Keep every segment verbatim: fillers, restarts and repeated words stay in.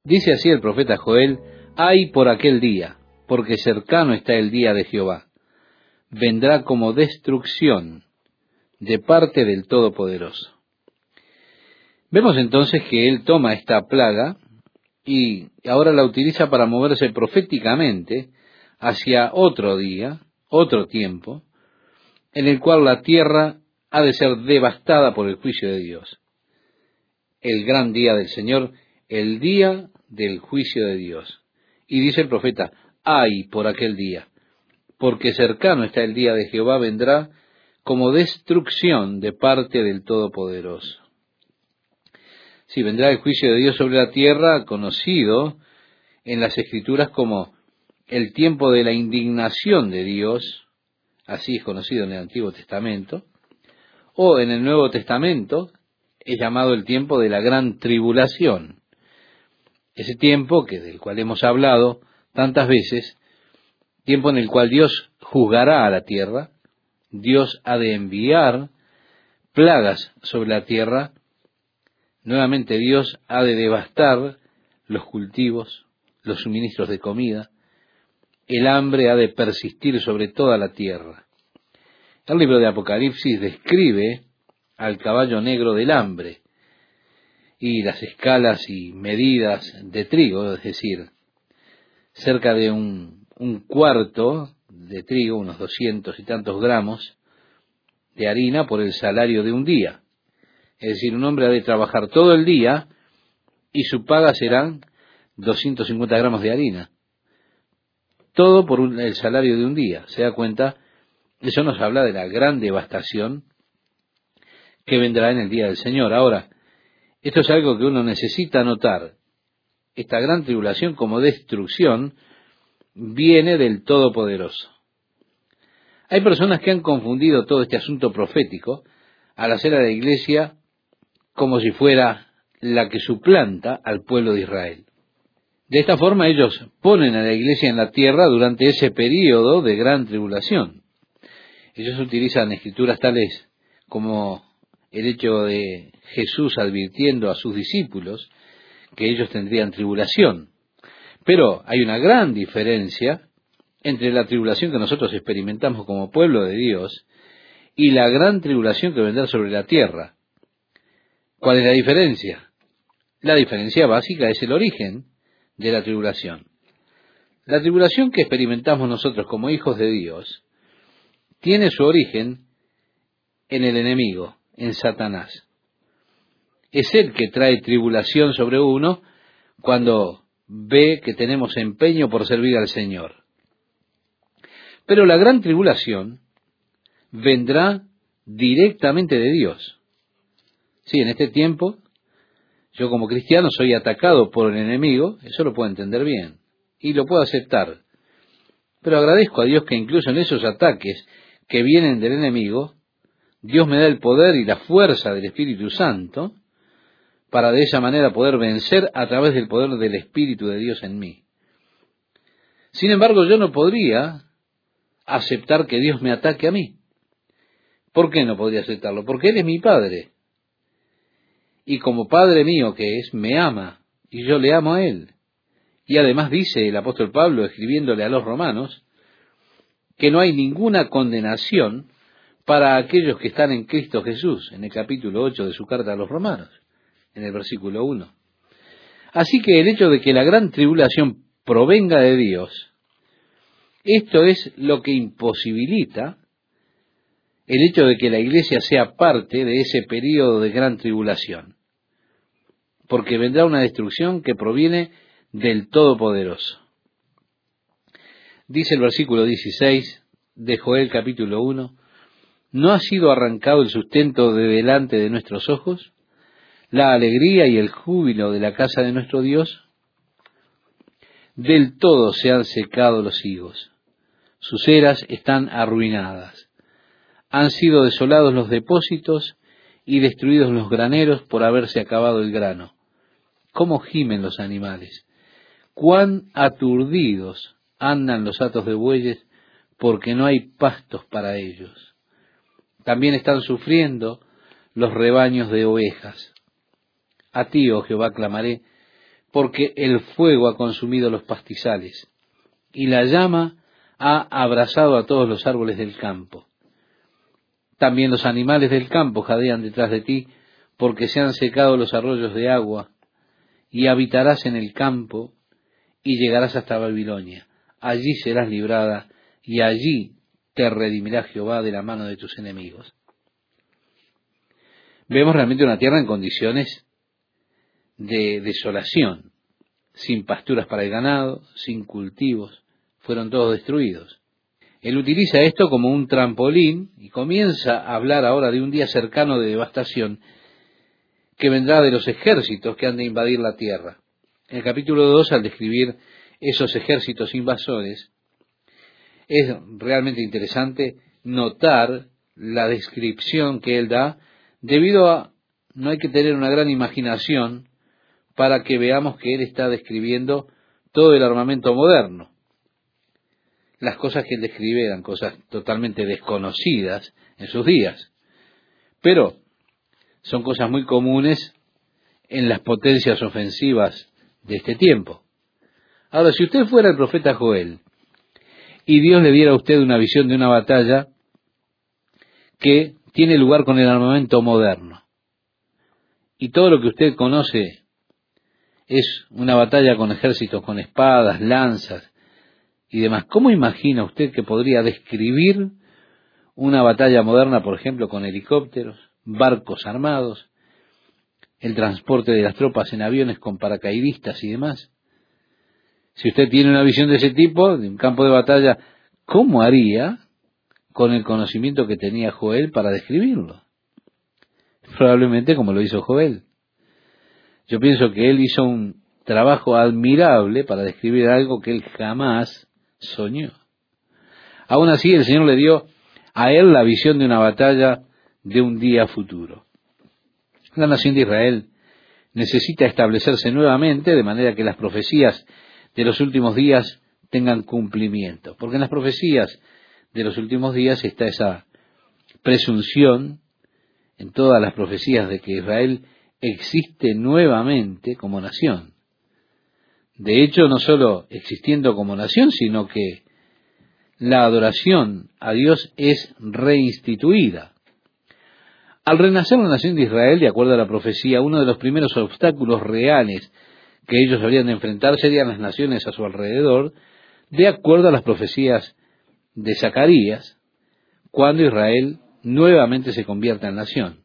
Dice así el profeta Joel: ay por aquel día, porque cercano está el día de Jehová. Vendrá como destrucción de parte del Todopoderoso. Vemos entonces que él toma esta plaga y ahora la utiliza para moverse proféticamente hacia otro día, otro tiempo, en el cual la tierra ha de ser devastada por el juicio de Dios. El gran día del Señor, el día del juicio de Dios. Y dice el profeta: ay por aquel día, porque cercano está el día de Jehová, vendrá como destrucción de parte del Todopoderoso. Sí, vendrá el juicio de Dios sobre la tierra, conocido en las Escrituras como el tiempo de la indignación de Dios, así es conocido en el Antiguo Testamento, o en el Nuevo Testamento es llamado el tiempo de la gran tribulación. Ese tiempo que del cual hemos hablado tantas veces, tiempo en el cual Dios juzgará a la tierra, Dios ha de enviar plagas sobre la tierra, nuevamente Dios ha de devastar los cultivos, los suministros de comida, el hambre ha de persistir sobre toda la tierra. El libro de Apocalipsis describe al caballo negro del hambre y las escalas y medidas de trigo, es decir, cerca de un, un cuarto de trigo, unos doscientos y tantos gramos de harina por el salario de un día. Es decir, un hombre ha de trabajar todo el día y su paga serán doscientos cincuenta gramos de harina. Todo por un, el salario de un día. ¿Se da cuenta? Eso nos habla de la gran devastación que vendrá en el día del Señor. Ahora, esto es algo que uno necesita notar. Esta gran tribulación como destrucción viene del Todopoderoso. Hay personas que han confundido todo este asunto profético al hacer a la iglesia como si fuera la que suplanta al pueblo de Israel. De esta forma ellos ponen a la iglesia en la tierra durante ese período de gran tribulación. Ellos utilizan escrituras tales como el hecho de Jesús advirtiendo a sus discípulos que ellos tendrían tribulación. Pero hay una gran diferencia entre la tribulación que nosotros experimentamos como pueblo de Dios y la gran tribulación que vendrá sobre la tierra. ¿Cuál es la diferencia? La diferencia básica es el origen de la tribulación. La tribulación que experimentamos nosotros como hijos de Dios tiene su origen en el enemigo, en Satanás. Es él que trae tribulación sobre uno cuando ve que tenemos empeño por servir al Señor. Pero la gran tribulación vendrá directamente de Dios. Sí, en este tiempo, yo como cristiano soy atacado por el enemigo, eso lo puedo entender bien, y lo puedo aceptar. Pero agradezco a Dios que incluso en esos ataques que vienen del enemigo, Dios me da el poder y la fuerza del Espíritu Santo para de esa manera poder vencer a través del poder del Espíritu de Dios en mí. Sin embargo, yo no podría aceptar que Dios me ataque a mí. ¿Por qué no podría aceptarlo? Porque Él es mi Padre. Y como Padre mío que es, me ama, y yo le amo a Él. Y además dice el apóstol Pablo, escribiéndole a los romanos, que no hay ninguna condenación para aquellos que están en Cristo Jesús, en el capítulo ocho de su carta a los romanos, en el versículo uno. Así que el hecho de que la gran tribulación provenga de Dios, esto es lo que imposibilita el hecho de que la iglesia sea parte de ese período de gran tribulación, porque vendrá una destrucción que proviene del Todopoderoso. Dice el versículo dieciséis de Joel capítulo uno, ¿no ha sido arrancado el sustento de delante de nuestros ojos, la alegría y el júbilo de la casa de nuestro Dios? Del todo se han secado los higos, sus eras están arruinadas, han sido desolados los depósitos y destruidos los graneros por haberse acabado el grano. ¿Cómo gimen los animales? ¿Cuán aturdidos andan los hatos de bueyes porque no hay pastos para ellos? También están sufriendo los rebaños de ovejas. A ti, oh Jehová, clamaré, porque el fuego ha consumido los pastizales, y la llama ha abrasado a todos los árboles del campo. También los animales del campo jadean detrás de ti, porque se han secado los arroyos de agua, y habitarás en el campo, y llegarás hasta Babilonia. Allí serás librada, y allí te redimirá Jehová de la mano de tus enemigos. Vemos realmente una tierra en condiciones de desolación, sin pasturas para el ganado, sin cultivos, fueron todos destruidos. Él utiliza esto como un trampolín y comienza a hablar ahora de un día cercano de devastación que vendrá de los ejércitos que han de invadir la tierra. En el capítulo dos, al describir esos ejércitos invasores, es realmente interesante notar la descripción que él da, debido a, no hay que tener una gran imaginación para que veamos que él está describiendo todo el armamento moderno. Las cosas que él describe eran cosas totalmente desconocidas en sus días, pero son cosas muy comunes en las potencias ofensivas de este tiempo. Ahora, si usted fuera el profeta Joel y Dios le diera a usted una visión de una batalla que tiene lugar con el armamento moderno, y todo lo que usted conoce es una batalla con ejércitos, con espadas, lanzas y demás, ¿cómo imagina usted que podría describir una batalla moderna, por ejemplo, con helicópteros, barcos armados, el transporte de las tropas en aviones con paracaidistas y demás? Si usted tiene una visión de ese tipo, de un campo de batalla, ¿cómo haría con el conocimiento que tenía Joel para describirlo? Probablemente como lo hizo Joel. Yo pienso que él hizo un trabajo admirable para describir algo que él jamás soñó. Aún así, el Señor le dio a él la visión de una batalla de un día futuro. La nación de Israel necesita establecerse nuevamente de manera que las profecías de los últimos días tengan cumplimiento, porque en las profecías de los últimos días está esa presunción en todas las profecías de que Israel existe nuevamente como nación. De hecho, no solo existiendo como nación, sino que la adoración a Dios es reinstituida. Al renacer la nación de Israel, de acuerdo a la profecía, uno de los primeros obstáculos reales que ellos habrían de enfrentar serían las naciones a su alrededor, de acuerdo a las profecías de Zacarías, cuando Israel nuevamente se convierta en nación.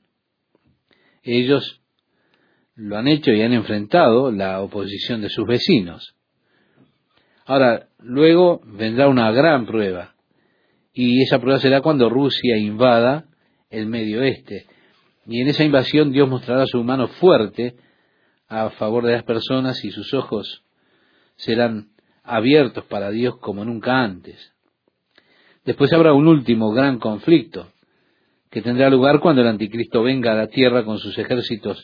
Ellos lo han hecho y han enfrentado la oposición de sus vecinos. Ahora, luego vendrá una gran prueba, y esa prueba será cuando Rusia invada el Medio Oeste, y en esa invasión Dios mostrará su mano fuerte a favor de las personas, y sus ojos serán abiertos para Dios como nunca antes. Después habrá un último gran conflicto, que tendrá lugar cuando el anticristo venga a la tierra con sus ejércitos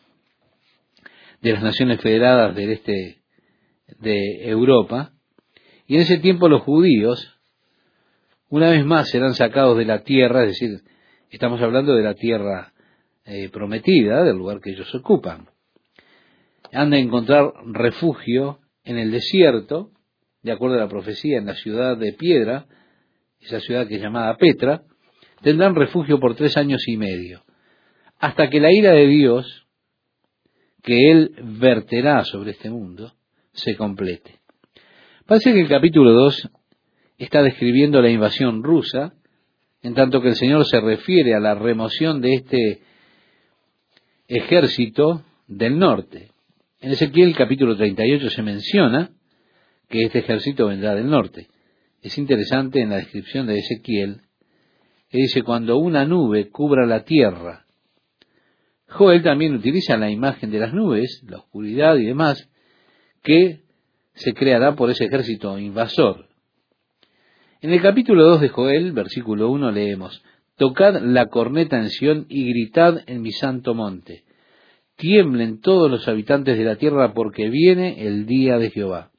de las naciones federadas del este de Europa, y en ese tiempo los judíos una vez más serán sacados de la tierra, es decir, estamos hablando de la tierra eh, prometida, del lugar que ellos ocupan. Han de encontrar refugio en el desierto, de acuerdo a la profecía, en la ciudad de piedra, esa ciudad que es llamada Petra, tendrán refugio por tres años y medio, hasta que la ira de Dios, que Él verterá sobre este mundo, se complete. Parece que el capítulo dos está describiendo la invasión rusa, en tanto que el Señor se refiere a la remoción de este ejército del norte. En Ezequiel capítulo treinta y ocho se menciona que este ejército vendrá del norte. Es interesante en la descripción de Ezequiel, que dice, cuando una nube cubra la tierra. Joel también utiliza la imagen de las nubes, la oscuridad y demás, que se creará por ese ejército invasor. En el capítulo dos de Joel, versículo uno, leemos, tocad la corneta en Sión y gritad en mi santo monte. Tiemblen todos los habitantes de la tierra porque viene el día de Jehová.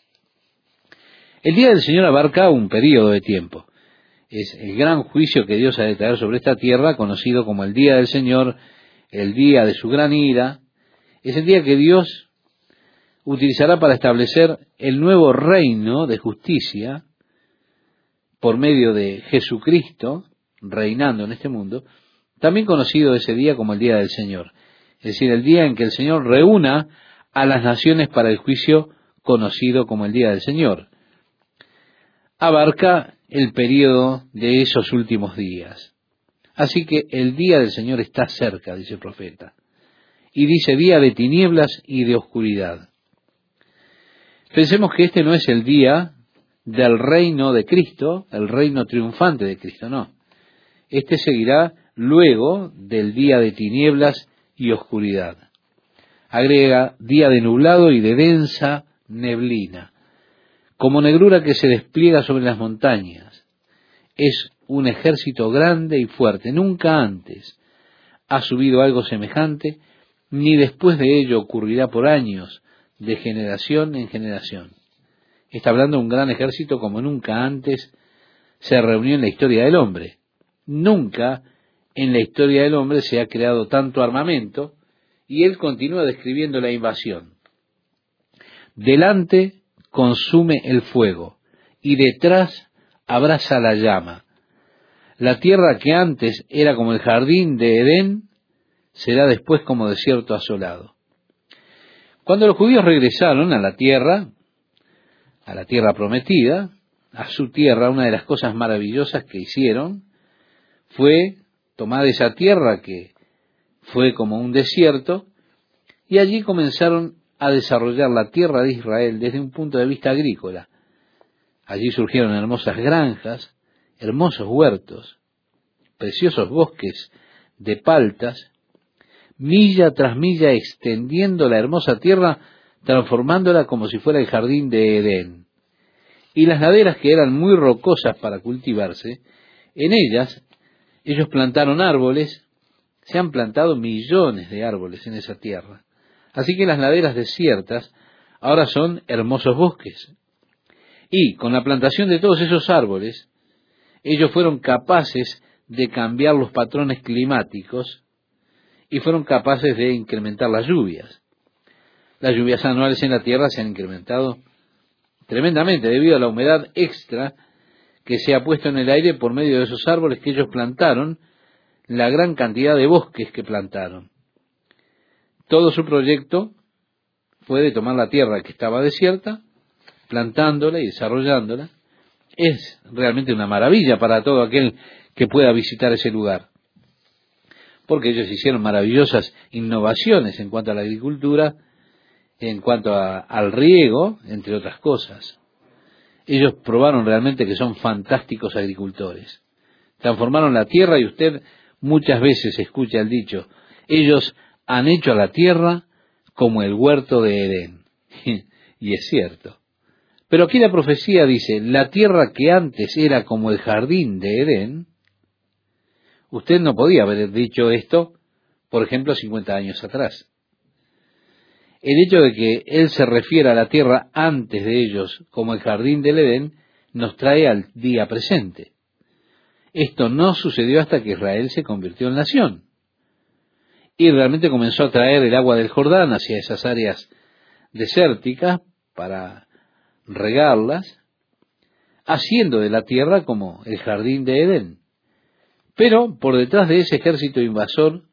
El día del Señor abarca un período de tiempo. Es el gran juicio que Dios ha de traer sobre esta tierra, conocido como el día del Señor, el día de su gran ira. Es el día que Dios utilizará para establecer el nuevo reino de justicia por medio de Jesucristo reinando en este mundo, también conocido ese día como el día del Señor, es decir, el día en que el Señor reúna a las naciones para el juicio conocido como el día del Señor. Abarca el período de esos últimos días. Así que el día del Señor está cerca, dice el profeta. Y dice día de tinieblas y de oscuridad. Pensemos que este no es el día del reino de Cristo, el reino triunfante de Cristo, no. Este seguirá luego del día de tinieblas y oscuridad. Agrega día de nublado y de densa neblina, como negrura que se despliega sobre las montañas. Es un ejército grande y fuerte. Nunca antes ha subido algo semejante, ni después de ello ocurrirá por años, de generación en generación. Está hablando de un gran ejército como nunca antes se reunió en la historia del hombre. Nunca en la historia del hombre se ha creado tanto armamento, y él continúa describiendo la invasión. Delante consume el fuego, y detrás abraza la llama. La tierra que antes era como el jardín de Edén, será después como desierto asolado. Cuando los judíos regresaron a la tierra, a la tierra prometida, a su tierra, una de las cosas maravillosas que hicieron fue tomar esa tierra que fue como un desierto, y allí comenzaron a desarrollar la tierra de Israel desde un punto de vista agrícola. Allí surgieron hermosas granjas, hermosos huertos, preciosos bosques de paltas, milla tras milla extendiendo la hermosa tierra, transformándola como si fuera el jardín de Edén. Y las laderas, que eran muy rocosas para cultivarse, en ellas ellos plantaron árboles. Se han plantado millones de árboles en esa tierra. Así que las laderas desiertas ahora son hermosos bosques. Y con la plantación de todos esos árboles, ellos fueron capaces de cambiar los patrones climáticos y fueron capaces de incrementar las lluvias. Las lluvias anuales en la tierra se han incrementado tremendamente debido a la humedad extra que se ha puesto en el aire por medio de esos árboles que ellos plantaron, la gran cantidad de bosques que plantaron. Todo su proyecto fue de tomar la tierra que estaba desierta, plantándola y desarrollándola. Es realmente una maravilla para todo aquel que pueda visitar ese lugar, porque ellos hicieron maravillosas innovaciones en cuanto a la agricultura, en cuanto a, al riego, entre otras cosas. Ellos probaron realmente que son fantásticos agricultores. Transformaron la tierra, y usted muchas veces escucha el dicho, ellos han hecho a la tierra como el huerto de Edén. Y es cierto. Pero aquí la profecía dice, la tierra que antes era como el jardín de Edén. Usted no podía haber dicho esto, por ejemplo, cincuenta años atrás. El hecho de que él se refiera a la tierra antes de ellos como el jardín del Edén nos trae al día presente. Esto no sucedió hasta que Israel se convirtió en nación y realmente comenzó a traer el agua del Jordán hacia esas áreas desérticas para regarlas, haciendo de la tierra como el jardín de Edén. Pero por detrás de ese ejército invasor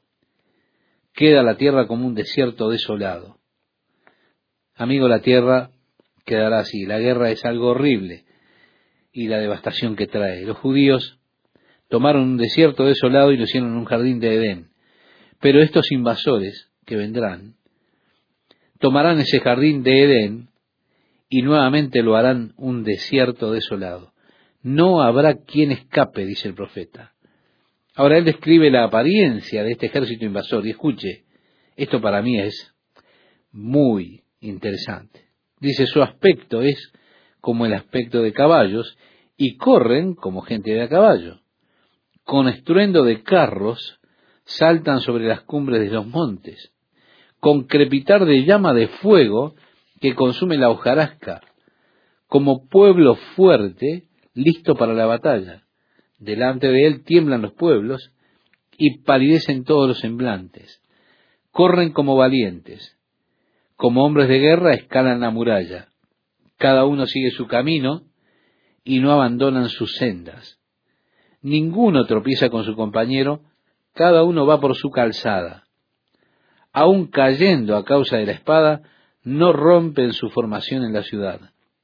queda la tierra como un desierto desolado. Amigo, la tierra quedará así. La guerra es algo horrible y la devastación que trae. Los judíos tomaron un desierto desolado y lo hicieron un jardín de Edén. Pero estos invasores que vendrán tomarán ese jardín de Edén y nuevamente lo harán un desierto desolado. No habrá quien escape, dice el profeta. Ahora él describe la apariencia de este ejército invasor, y escuche, esto para mí es muy interesante. Dice, su aspecto es como el aspecto de caballos, y corren como gente de a caballo. Con estruendo de carros saltan sobre las cumbres de los montes, con crepitar de llama de fuego que consume la hojarasca, como pueblo fuerte, listo para la batalla. Delante de él tiemblan los pueblos y palidecen todos los semblantes. Corren como valientes, como hombres de guerra escalan la muralla. Cada uno sigue su camino y no abandonan sus sendas. Ninguno tropieza con su compañero, cada uno va por su calzada. Aun cayendo a causa de la espada, no rompen su formación en la ciudad.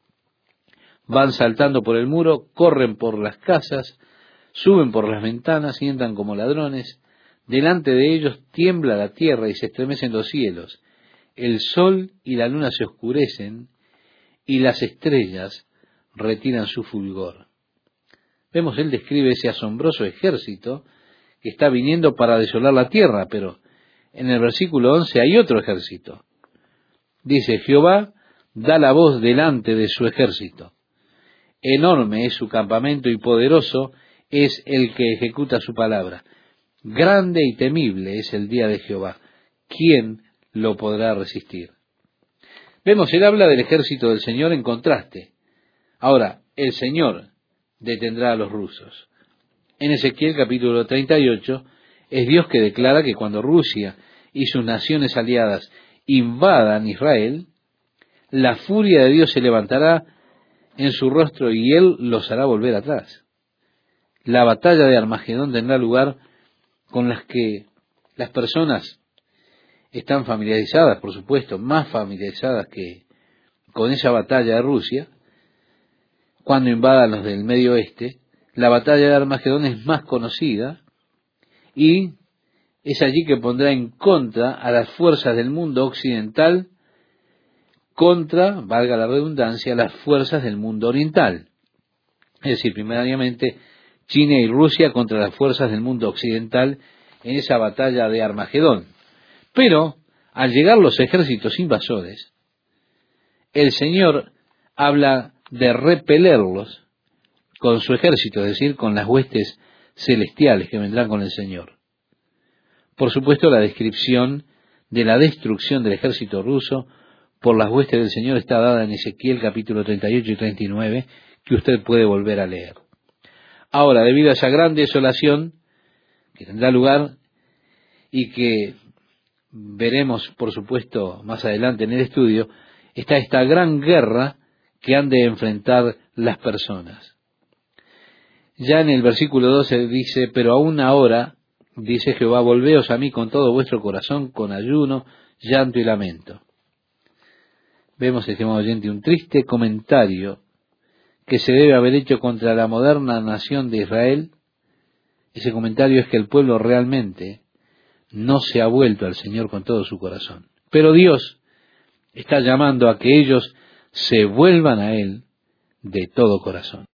Van saltando por el muro, corren por las casas, suben por las ventanas y entran como ladrones. Delante de ellos tiembla la tierra y se estremecen los cielos. El sol y la luna se oscurecen y las estrellas retiran su fulgor. Vemos, él describe ese asombroso ejército que está viniendo para desolar la tierra, pero en el versículo once hay otro ejército. Dice, Jehová da la voz delante de su ejército. Enorme es su campamento y poderoso es el que ejecuta su palabra. Grande y temible es el día de Jehová. ¿Quién lo podrá resistir? Vemos, él habla del ejército del Señor en contraste. Ahora, el Señor detendrá a los rusos. En Ezequiel capítulo treinta y ocho, es Dios que declara que cuando Rusia y sus naciones aliadas invadan Israel, la furia de Dios se levantará en su rostro y Él los hará volver atrás. La batalla de Armagedón tendrá lugar con las que las personas están familiarizadas, por supuesto, más familiarizadas que con esa batalla de Rusia, cuando invadan los del Medio Oeste. La batalla de Armagedón es más conocida y es allí que pondrá en contra a las fuerzas del mundo occidental contra, valga la redundancia, las fuerzas del mundo oriental. Es decir, primariamente China y Rusia contra las fuerzas del mundo occidental en esa batalla de Armagedón. Pero, al llegar los ejércitos invasores, el Señor habla de repelerlos con su ejército, es decir, con las huestes celestiales que vendrán con el Señor. Por supuesto, la descripción de la destrucción del ejército ruso por las huestes del Señor está dada en Ezequiel capítulo treinta y ocho y treinta y nueve, que usted puede volver a leer. Ahora, debido a esa gran desolación que tendrá lugar y que veremos, por supuesto, más adelante en el estudio, está esta gran guerra que han de enfrentar las personas. Ya en el versículo doce dice, pero aún ahora, dice Jehová, volveos a mí con todo vuestro corazón, con ayuno, llanto y lamento. Vemos, estimado oyente, un triste comentario que se debe haber hecho contra la moderna nación de Israel. Ese comentario es que el pueblo realmente no se ha vuelto al Señor con todo su corazón. Pero Dios está llamando a que ellos se vuelvan a Él de todo corazón.